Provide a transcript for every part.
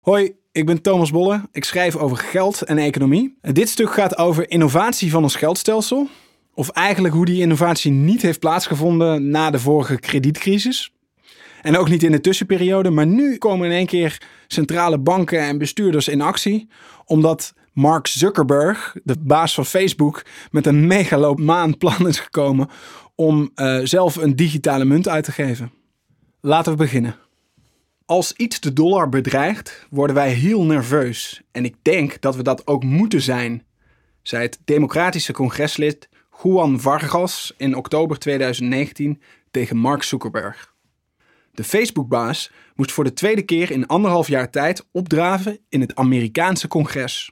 Hoi, ik ben Thomas Bolle. Ik schrijf over geld en economie. En dit stuk gaat over innovatie van ons geldstelsel. Of eigenlijk hoe die innovatie niet heeft plaatsgevonden na de vorige kredietcrisis. En ook niet in de tussenperiode, maar nu komen in één keer centrale banken en bestuurders in actie. Omdat Mark Zuckerberg, de baas van Facebook, met een megalomaan plan is gekomen om zelf een digitale munt uit te geven. Laten we beginnen. Als iets de dollar bedreigt, worden wij heel nerveus. En ik denk dat we dat ook moeten zijn, zei het democratische congreslid Juan Vargas in oktober 2019 tegen Mark Zuckerberg. De Facebook-baas moest voor de tweede keer in 1,5 jaar tijd opdraven in het Amerikaanse congres.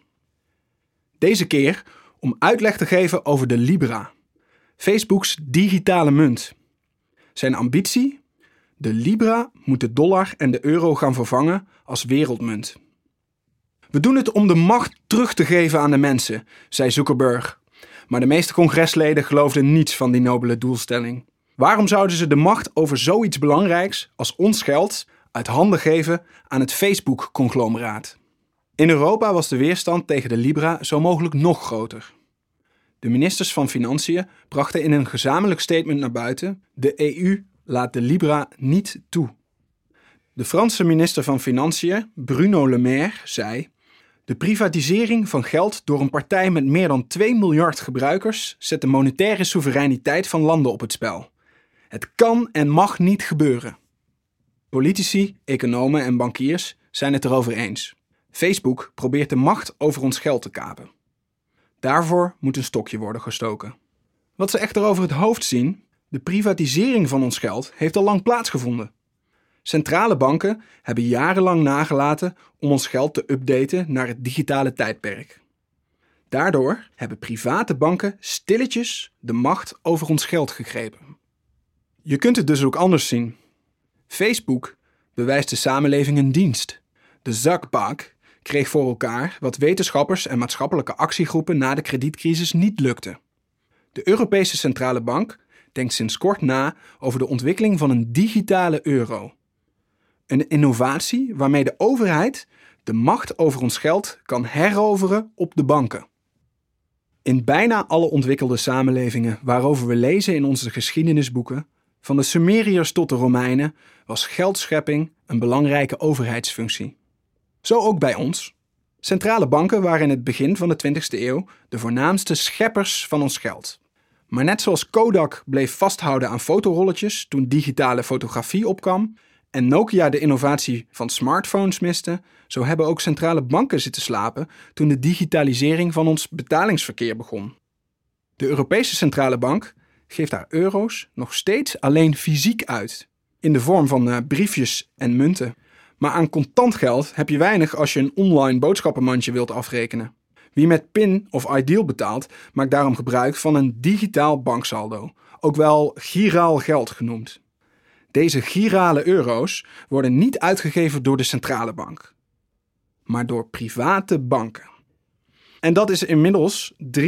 Deze keer om uitleg te geven over de Libra, Facebooks digitale munt. Zijn ambitie? De Libra moet de dollar en de euro gaan vervangen als wereldmunt. We doen het om de macht terug te geven aan de mensen, zei Zuckerberg. Maar de meeste congresleden geloofden niets van die nobele doelstelling. Waarom zouden ze de macht over zoiets belangrijks als ons geld uit handen geven aan het Facebook-conglomeraat? In Europa was de weerstand tegen de Libra zo mogelijk nog groter. De ministers van Financiën brachten in een gezamenlijk statement naar buiten: de EU laat de Libra niet toe. De Franse minister van Financiën, Bruno Le Maire, zei: de privatisering van geld door een partij met meer dan 2 miljard gebruikers zet de monetaire soevereiniteit van landen op het spel. Het kan en mag niet gebeuren. Politici, economen en bankiers zijn het erover eens. Facebook probeert de macht over ons geld te kapen. Daarvoor moet een stokje worden gestoken. Wat ze echter over het hoofd zien: de privatisering van ons geld heeft al lang plaatsgevonden. Centrale banken hebben jarenlang nagelaten om ons geld te updaten naar het digitale tijdperk. Daardoor hebben private banken stilletjes de macht over ons geld gegrepen. Je kunt het dus ook anders zien. Facebook bewijst de samenleving een dienst. De Zuckerberg kreeg voor elkaar wat wetenschappers en maatschappelijke actiegroepen na de kredietcrisis niet lukte. De Europese Centrale Bank denkt sinds kort na over de ontwikkeling van een digitale euro. Een innovatie waarmee de overheid de macht over ons geld kan heroveren op de banken. In bijna alle ontwikkelde samenlevingen waarover we lezen in onze geschiedenisboeken, van de Sumeriërs tot de Romeinen, was geldschepping een belangrijke overheidsfunctie. Zo ook bij ons. Centrale banken waren in het begin van de 20e eeuw de voornaamste scheppers van ons geld. Maar net zoals Kodak bleef vasthouden aan fotorolletjes toen digitale fotografie opkwam en Nokia de innovatie van smartphones miste, zo hebben ook centrale banken zitten slapen toen de digitalisering van ons betalingsverkeer begon. De Europese Centrale Bank geeft haar euro's nog steeds alleen fysiek uit, in de vorm van briefjes en munten. Maar aan contant geld heb je weinig als je een online boodschappenmandje wilt afrekenen. Wie met PIN of Ideal betaalt, maakt daarom gebruik van een digitaal banksaldo, ook wel giraal geld genoemd. Deze girale euro's worden niet uitgegeven door de centrale bank, maar door private banken. En dat is inmiddels 93%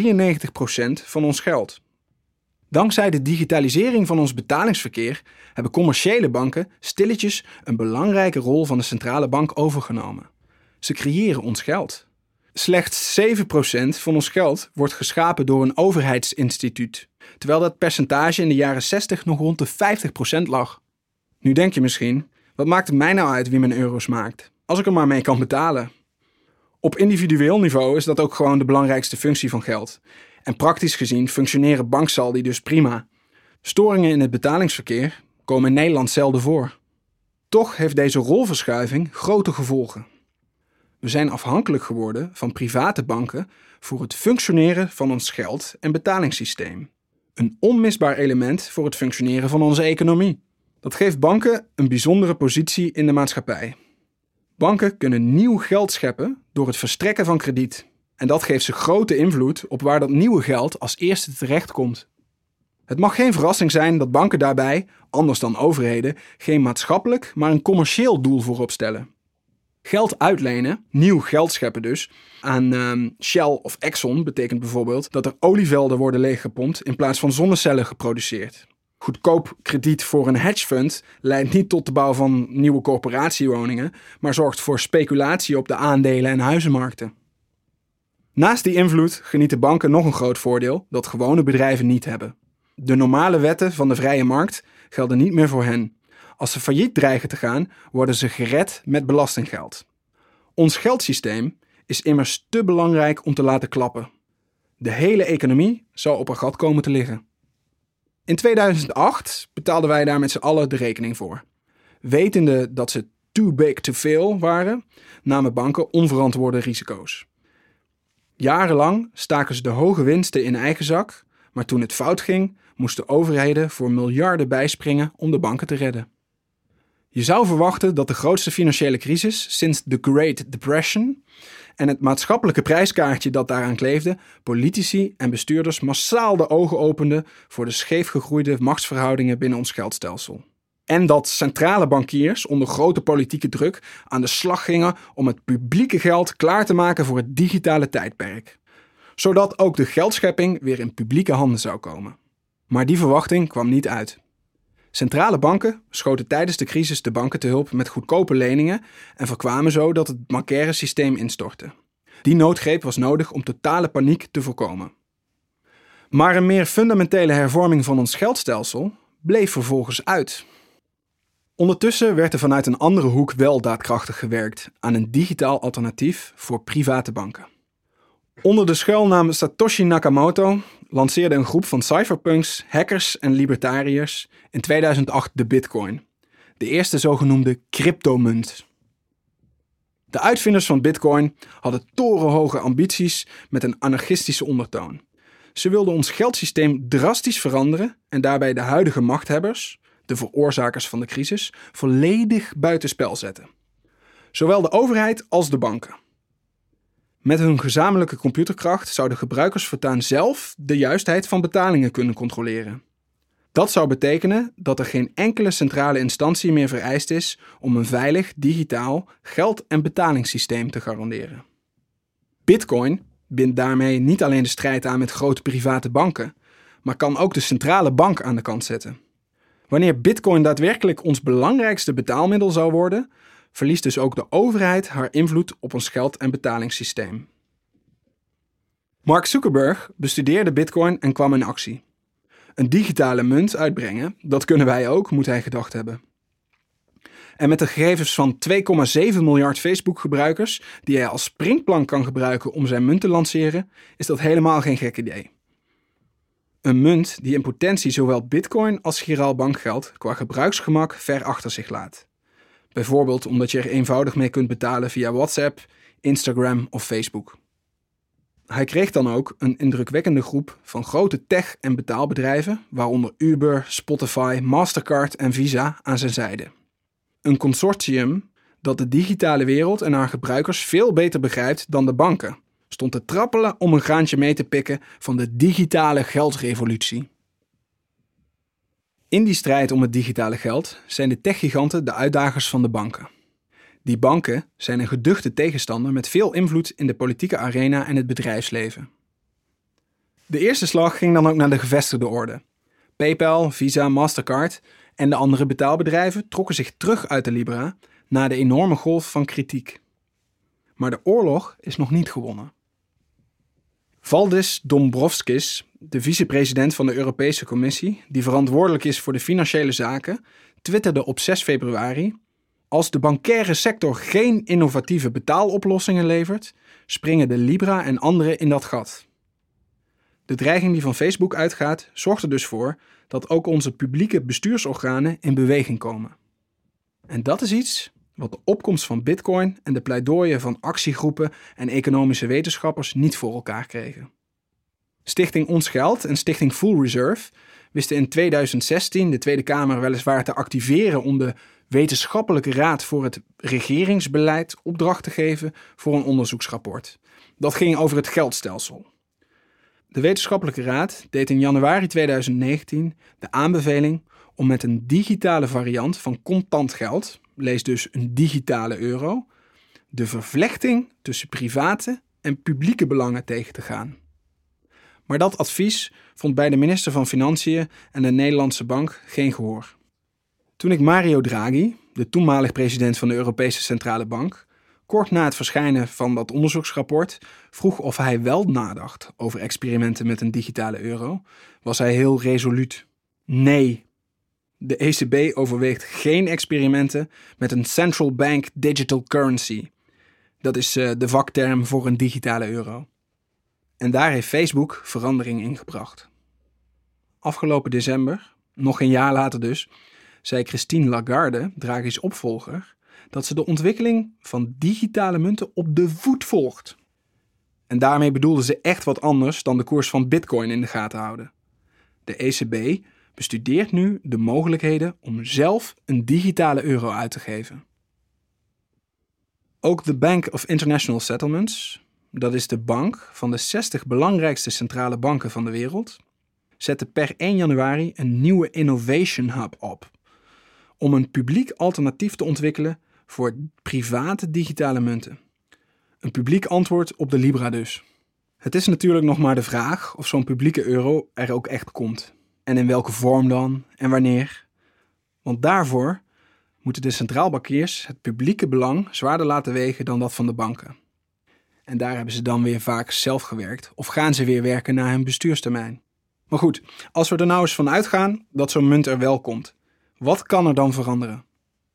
van ons geld. Dankzij de digitalisering van ons betalingsverkeer hebben commerciële banken stilletjes een belangrijke rol van de centrale bank overgenomen. Ze creëren ons geld. Slechts 7% van ons geld wordt geschapen door een overheidsinstituut, terwijl dat percentage in de jaren 60 nog rond de 50% lag. Nu denk je misschien, wat maakt het mij nou uit wie mijn euro's maakt, als ik er maar mee kan betalen? Op individueel niveau is dat ook gewoon de belangrijkste functie van geld. En praktisch gezien functioneren banksaldi dus prima. Storingen in het betalingsverkeer komen in Nederland zelden voor. Toch heeft deze rolverschuiving grote gevolgen. We zijn afhankelijk geworden van private banken voor het functioneren van ons geld- en betalingssysteem. Een onmisbaar element voor het functioneren van onze economie. Dat geeft banken een bijzondere positie in de maatschappij. Banken kunnen nieuw geld scheppen door het verstrekken van krediet. En dat geeft ze grote invloed op waar dat nieuwe geld als eerste terechtkomt. Het mag geen verrassing zijn dat banken daarbij, anders dan overheden, geen maatschappelijk, maar een commercieel doel voorop stellen. Geld uitlenen, nieuw geld scheppen dus, aan Shell of Exxon betekent bijvoorbeeld dat er olievelden worden leeggepompt in plaats van zonnecellen geproduceerd. Goedkoop krediet voor een hedgefund leidt niet tot de bouw van nieuwe corporatiewoningen, maar zorgt voor speculatie op de aandelen- en huizenmarkten. Naast die invloed genieten banken nog een groot voordeel dat gewone bedrijven niet hebben. De normale wetten van de vrije markt gelden niet meer voor hen. Als ze failliet dreigen te gaan, worden ze gered met belastinggeld. Ons geldsysteem is immers te belangrijk om te laten klappen. De hele economie zou op een gat komen te liggen. In 2008 betaalden wij daar met z'n allen de rekening voor. Wetende dat ze too big to fail waren, namen banken onverantwoorde risico's. Jarenlang staken ze de hoge winsten in eigen zak, maar toen het fout ging, moesten overheden voor miljarden bijspringen om de banken te redden. Je zou verwachten dat de grootste financiële crisis sinds de Great Depression en het maatschappelijke prijskaartje dat daaraan kleefde, politici en bestuurders massaal de ogen openden voor de scheef gegroeide machtsverhoudingen binnen ons geldstelsel. En dat centrale bankiers onder grote politieke druk aan de slag gingen om het publieke geld klaar te maken voor het digitale tijdperk. Zodat ook de geldschepping weer in publieke handen zou komen. Maar die verwachting kwam niet uit. Centrale banken schoten tijdens de crisis de banken te hulp met goedkope leningen en voorkwamen zo dat het bancaire systeem instortte. Die noodgreep was nodig om totale paniek te voorkomen. Maar een meer fundamentele hervorming van ons geldstelsel bleef vervolgens uit. Ondertussen werd er vanuit een andere hoek wel daadkrachtig gewerkt aan een digitaal alternatief voor private banken. Onder de schuilnaam Satoshi Nakamoto lanceerde een groep van cypherpunks, hackers en libertariërs in 2008 de Bitcoin, de eerste zogenoemde cryptomunt. De uitvinders van Bitcoin hadden torenhoge ambities met een anarchistische ondertoon. Ze wilden ons geldsysteem drastisch veranderen en daarbij de huidige machthebbers, de veroorzakers van de crisis, volledig buitenspel zetten. Zowel de overheid als de banken. Met hun gezamenlijke computerkracht zouden gebruikers voortaan zelf de juistheid van betalingen kunnen controleren. Dat zou betekenen dat er geen enkele centrale instantie meer vereist is om een veilig digitaal geld- en betalingssysteem te garanderen. Bitcoin bindt daarmee niet alleen de strijd aan met grote private banken, maar kan ook de centrale bank aan de kant zetten. Wanneer Bitcoin daadwerkelijk ons belangrijkste betaalmiddel zou worden, verliest dus ook de overheid haar invloed op ons geld- en betalingssysteem. Mark Zuckerberg bestudeerde Bitcoin en kwam in actie. Een digitale munt uitbrengen, dat kunnen wij ook, moet hij gedacht hebben. En met de gegevens van 2,7 miljard Facebook-gebruikers, die hij als springplank kan gebruiken om zijn munt te lanceren, is dat helemaal geen gek idee. Een munt die in potentie zowel Bitcoin als giraal bankgeld qua gebruiksgemak ver achter zich laat. Bijvoorbeeld omdat je er eenvoudig mee kunt betalen via WhatsApp, Instagram of Facebook. Hij kreeg dan ook een indrukwekkende groep van grote tech- en betaalbedrijven, waaronder Uber, Spotify, Mastercard en Visa aan zijn zijde. Een consortium dat de digitale wereld en haar gebruikers veel beter begrijpt dan de banken, stond te trappelen om een graantje mee te pikken van de digitale geldrevolutie. In die strijd om het digitale geld zijn de techgiganten de uitdagers van de banken. Die banken zijn een geduchte tegenstander met veel invloed in de politieke arena en het bedrijfsleven. De eerste slag ging dan ook naar de gevestigde orde. PayPal, Visa, Mastercard en de andere betaalbedrijven trokken zich terug uit de Libra na de enorme golf van kritiek. Maar de oorlog is nog niet gewonnen. Valdis Dombrovskis, de vicepresident van de Europese Commissie, die verantwoordelijk is voor de financiële zaken, twitterde op 6 februari: als de bancaire sector geen innovatieve betaaloplossingen levert, springen de Libra en anderen in dat gat. De dreiging die van Facebook uitgaat, zorgt er dus voor dat ook onze publieke bestuursorganen in beweging komen. En dat is iets wat de opkomst van Bitcoin en de pleidooien van actiegroepen en economische wetenschappers niet voor elkaar kregen. Stichting Ons Geld en Stichting Full Reserve wisten in 2016 de Tweede Kamer weliswaar te activeren om de Wetenschappelijke Raad voor het Regeringsbeleid opdracht te geven voor een onderzoeksrapport. Dat ging over het geldstelsel. De Wetenschappelijke Raad deed in januari 2019 de aanbeveling om met een digitale variant van contant geld, lees dus een digitale euro, de vervlechting tussen private en publieke belangen tegen te gaan. Maar dat advies vond bij de minister van Financiën en de Nederlandse Bank geen gehoor. Toen ik Mario Draghi, de toenmalig president van de Europese Centrale Bank, kort na het verschijnen van dat onderzoeksrapport vroeg of hij wel nadacht over experimenten met een digitale euro, was hij heel resoluut. Nee, de ECB overweegt geen experimenten met een central bank digital currency. Dat is de vakterm voor een digitale euro. En daar heeft Facebook verandering in gebracht. Afgelopen december, nog een jaar later dus, zei Christine Lagarde, Draghi's opvolger, dat ze de ontwikkeling van digitale munten op de voet volgt. En daarmee bedoelde ze echt wat anders dan de koers van Bitcoin in de gaten houden. De ECB bestudeert nu de mogelijkheden om zelf een digitale euro uit te geven. Ook de Bank of International Settlements, dat is de bank van de 60 belangrijkste centrale banken van de wereld, zette per 1 januari een nieuwe Innovation Hub op, om een publiek alternatief te ontwikkelen voor private digitale munten. Een publiek antwoord op de Libra dus. Het is natuurlijk nog maar de vraag of zo'n publieke euro er ook echt komt. En in welke vorm dan en wanneer. Want daarvoor moeten de centraalbankiers het publieke belang zwaarder laten wegen dan dat van de banken. En daar hebben ze dan weer vaak zelf gewerkt of gaan ze weer werken na hun bestuurstermijn. Maar goed, als we er nou eens van uitgaan dat zo'n munt er wel komt, wat kan er dan veranderen?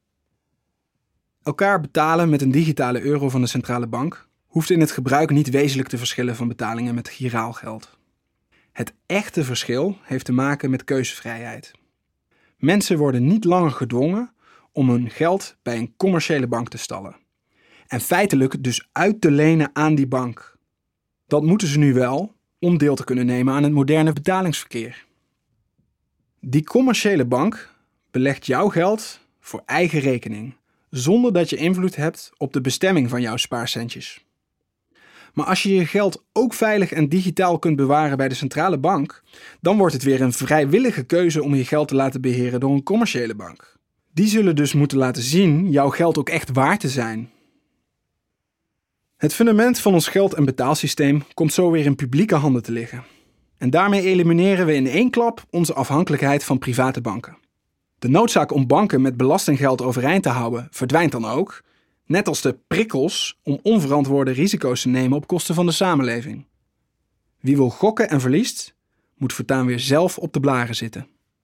Elkaar betalen met een digitale euro van de centrale bank hoeft in het gebruik niet wezenlijk te verschillen van betalingen met giraal geld. Het echte verschil heeft te maken met keuzevrijheid. Mensen worden niet langer gedwongen om hun geld bij een commerciële bank te stallen. En feitelijk dus uit te lenen aan die bank. Dat moeten ze nu wel om deel te kunnen nemen aan het moderne betalingsverkeer. Die commerciële bank belegt jouw geld voor eigen rekening, zonder dat je invloed hebt op de bestemming van jouw spaarcentjes. Maar als je je geld ook veilig en digitaal kunt bewaren bij de centrale bank, dan wordt het weer een vrijwillige keuze om je geld te laten beheren door een commerciële bank. Die zullen dus moeten laten zien jouw geld ook echt waard te zijn. Het fundament van ons geld- en betaalsysteem komt zo weer in publieke handen te liggen. En daarmee elimineren we in één klap onze afhankelijkheid van private banken. De noodzaak om banken met belastinggeld overeind te houden verdwijnt dan ook, net als de prikkels om onverantwoorde risico's te nemen op kosten van de samenleving. Wie wil gokken en verliest, moet voortaan weer zelf op de blaren zitten.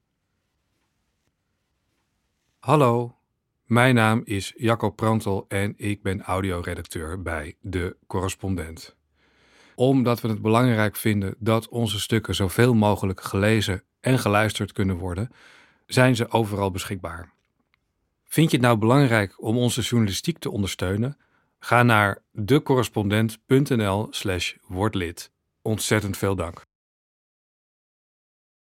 Hallo, mijn naam is Jacco Prantel en ik ben audioredacteur bij De Correspondent. Omdat we het belangrijk vinden dat onze stukken zoveel mogelijk gelezen en geluisterd kunnen worden, zijn ze overal beschikbaar. Vind je het nou belangrijk om onze journalistiek te ondersteunen? Ga naar decorrespondent.nl/word lid. Ontzettend veel dank.